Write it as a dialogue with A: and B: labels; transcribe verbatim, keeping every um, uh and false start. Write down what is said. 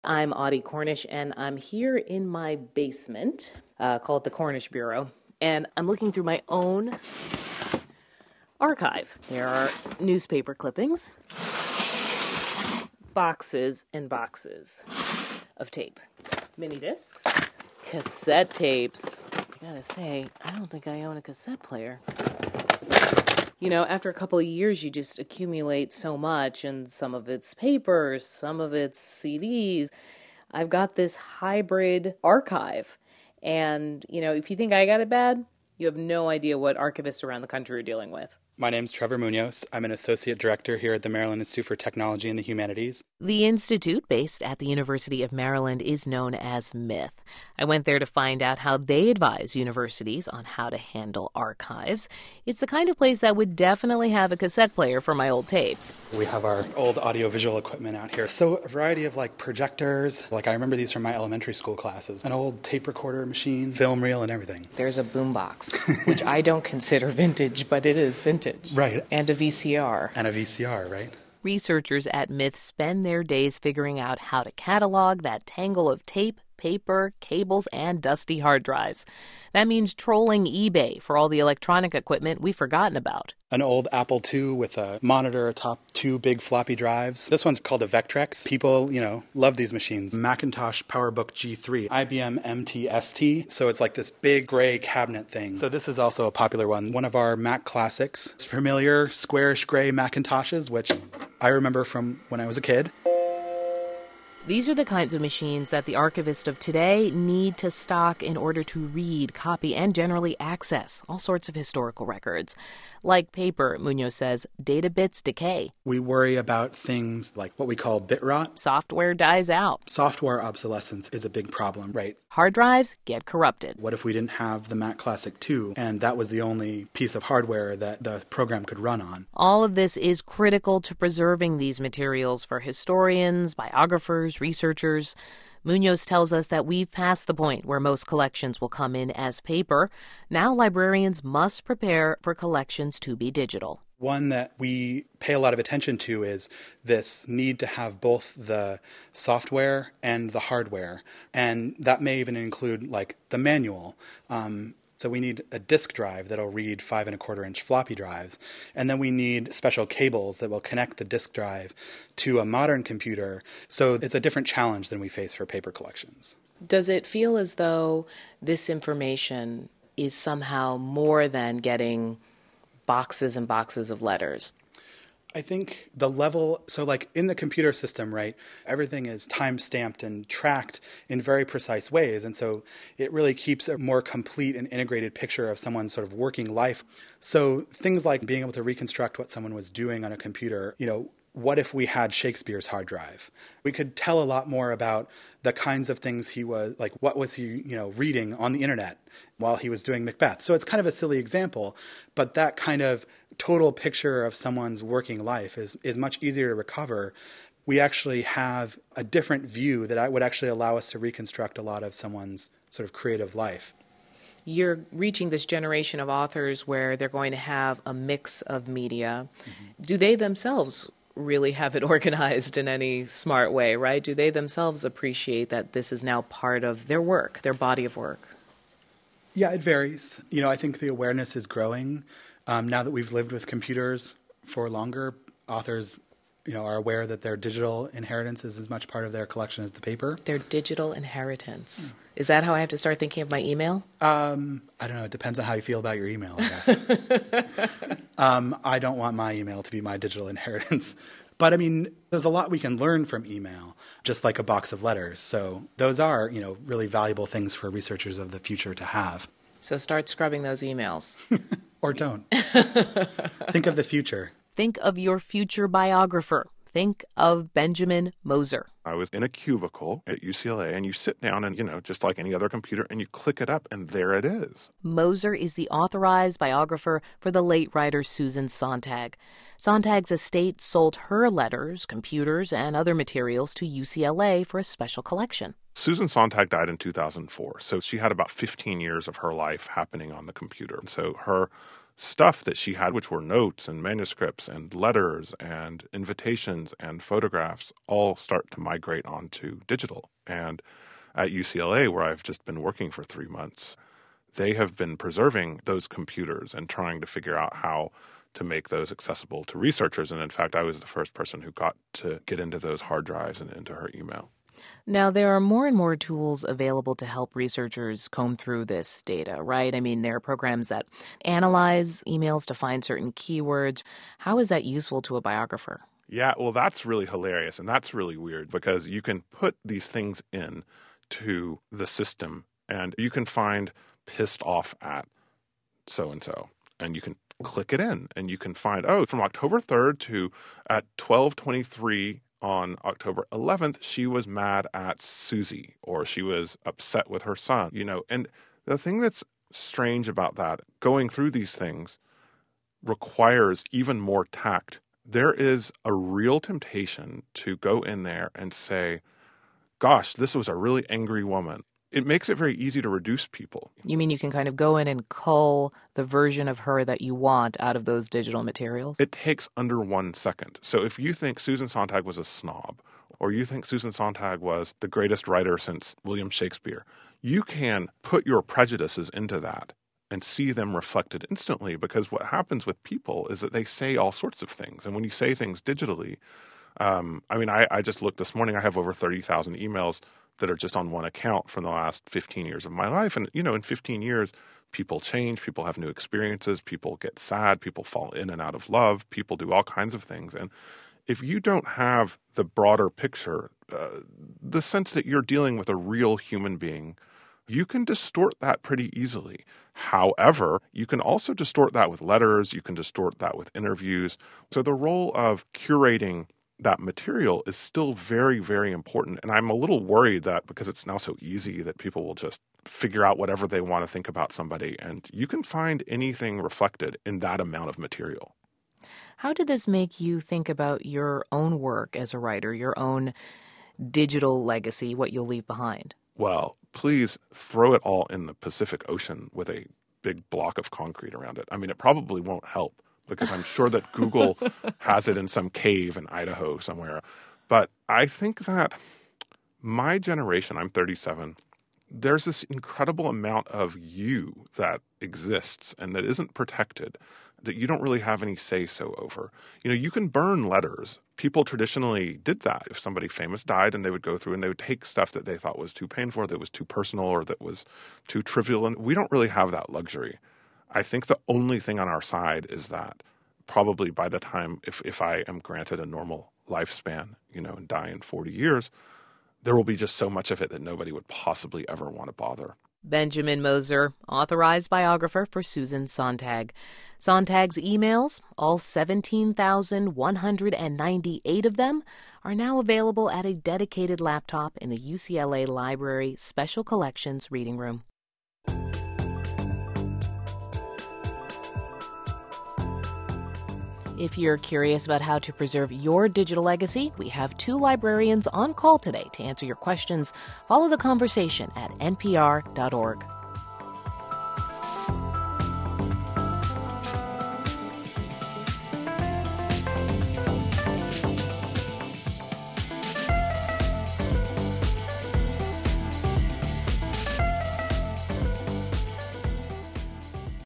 A: I'm Audie Cornish, and I'm here in my basement, uh, call it the Cornish Bureau, and I'm looking through my own archive. There are newspaper clippings, boxes and boxes of tape, mini discs, cassette tapes. I gotta say, I don't think I own a cassette player. You know, after a couple of years, you just accumulate so much, and some of it's papers, some of it's C Ds. I've got this hybrid archive, and, you know, if you think I got it bad, you have no idea what archivists around the country are dealing with.
B: My name's Trevor Munoz. I'm an associate director here at the Maryland Institute for Technology and the Humanities.
A: The institute, based at the University of Maryland, is known as MITH. I went there to find out how they advise universities on how to handle archives. It's the kind of place that would definitely have a cassette player for my old tapes.
B: We have our old audiovisual equipment out here. So a variety of like projectors. Like I remember these from my elementary school classes. An old tape recorder machine, film reel, and everything.
A: There's a boombox, which I don't consider vintage, but it is vintage.
B: Right.
A: And a V C R.
B: And a V C R, right?
A: Researchers at MITH spend their days figuring out how to catalog that tangle of tape, paper, cables, and dusty hard drives. That means trolling eBay for all the electronic equipment we've forgotten about.
B: An old Apple two with a monitor atop two big floppy drives. This one's called a Vectrex. People, you know, love these machines. Macintosh PowerBook G three, I B M M T S T. So it's like this big gray cabinet thing. So this is also a popular one. One of our Mac classics. It's familiar squarish gray Macintoshes, which I remember from when I was a kid.
A: These are the kinds of machines that the archivists of today need to stock in order to read, copy, and generally access all sorts of historical records. Like paper, Munoz says, data bits decay.
B: We worry about things like what we call bit rot.
A: Software dies out.
B: Software obsolescence is a big problem, right?
A: Hard drives get corrupted.
B: What if we didn't have the Mac Classic two, and that was the only piece of hardware that the program could run on?
A: All of this is critical to preserving these materials for historians, biographers, researchers. Munoz tells us that we've passed the point where most collections will come in as paper. Now librarians must prepare for collections to be digital.
B: One that we pay a lot of attention to is this need to have both the software and the hardware. And that may even include like the manual. Um, So we need a disk drive that'll read five and a quarter inch floppy drives. And then we need special cables that will connect the disk drive to a modern computer. So it's a different challenge than we face for paper collections.
A: Does it feel as though this information is somehow more than getting boxes and boxes of letters?
B: I think the level, so like in the computer system, right, everything is time-stamped and tracked in very precise ways. And so it really keeps a more complete and integrated picture of someone's sort of working life. So things like being able to reconstruct what someone was doing on a computer, you know, what if we had Shakespeare's hard drive? We could tell a lot more about the kinds of things he was, like what was he, you know, reading on the internet while he was doing Macbeth. So it's kind of a silly example, but that kind of total picture of someone's working life is, is much easier to recover. We actually have a different view that would actually allow us to reconstruct a lot of someone's sort of creative life.
A: You're reaching this generation of authors where they're going to have a mix of media. Mm-hmm. Do they themselves really have it organized in any smart way, right? Do they themselves appreciate that this is now part of their work, their body of work?
B: Yeah, it varies. You know, I think the awareness is growing. Um, now that we've lived with computers for longer, authors, you know, are aware that their digital inheritance is as much part of their collection as the paper.
A: Their digital inheritance. Mm. Is that how I have to start thinking of my email?
B: Um, I don't know. It depends on how you feel about your email, I guess. um, I don't want my email to be my digital inheritance. But, I mean, there's a lot we can learn from email, just like a box of letters. So those are, you know, really valuable things for researchers of the future to have.
A: So start scrubbing those emails.
B: Or don't. Think of the future.
A: Think of your future biographer. Think of Benjamin Moser.
C: I was in a cubicle at U C L A, and you sit down and, you know, just like any other computer, and you click it up, and there it is.
A: Moser is the authorized biographer for the late writer Susan Sontag. Sontag's estate sold her letters, computers, and other materials to U C L A for a special collection.
C: Susan Sontag died in two thousand four, so she had about fifteen years of her life happening on the computer. So her stuff that she had, which were notes and manuscripts and letters and invitations and photographs, all start to migrate onto digital. And at U C L A, where I've just been working for three months, they have been preserving those computers and trying to figure out how to make those accessible to researchers. And in fact, I was the first person who got to get into those hard drives and into her email.
A: Now, there are more and more tools available to help researchers comb through this data, right? I mean, there are programs that analyze emails to find certain keywords. How is that useful to a biographer?
C: Yeah, well, that's really hilarious, and that's really weird because you can put these things in to the system, and you can find pissed off at so-and-so, and you can click it in, and you can find, oh, from October third to at twelve twenty-three on October eleventh, she was mad at Susie, or she was upset with her son, you know. And the thing that's strange about that, going through these things requires even more tact. There is a real temptation to go in there and say, gosh, this was a really angry woman. It makes it very easy to reduce people.
A: You mean you can kind of go in and cull the version of her that you want out of those digital materials?
C: It takes under one second. So if you think Susan Sontag was a snob, or you think Susan Sontag was the greatest writer since William Shakespeare, you can put your prejudices into that and see them reflected instantly, because what happens with people is that they say all sorts of things. And when you say things digitally, um, I mean, I, I just looked this morning, I have over thirty thousand emails that are just on one account from the last fifteen years of my life. And, you know, in fifteen years, people change, people have new experiences, people get sad, people fall in and out of love, people do all kinds of things. And if you don't have the broader picture, uh, the sense that you're dealing with a real human being, you can distort that pretty easily. However, you can also distort that with letters, you can distort that with interviews. So the role of curating that material is still very, very important. And I'm a little worried that because it's now so easy that people will just figure out whatever they want to think about somebody. And you can find anything reflected in that amount of material.
A: How did this make you think about your own work as a writer, your own digital legacy, what you'll leave behind?
C: Well, please throw it all in the Pacific Ocean with a big block of concrete around it. I mean, it probably won't help, because I'm sure that Google has it in some cave in Idaho somewhere. But I think that my generation, I'm thirty-seven, there's this incredible amount of you that exists and that isn't protected, that you don't really have any say-so over. You know, you can burn letters. People traditionally did that. If somebody famous died, and they would go through and they would take stuff that they thought was too painful, or that was too personal, or that was too trivial. And we don't really have that luxury. I think the only thing on our side is that probably by the time, if, if I am granted a normal lifespan, you know, and die in forty years, there will be just so much of it that nobody would possibly ever want to bother.
A: Benjamin Moser, authorized biographer for Susan Sontag. Sontag's emails, all seventeen thousand one hundred ninety-eight of them, are now available at a dedicated laptop in the U C L A Library Special Collections Reading Room. If you're curious about how to preserve your digital legacy, we have two librarians on call today to answer your questions. Follow the conversation at N P R dot org.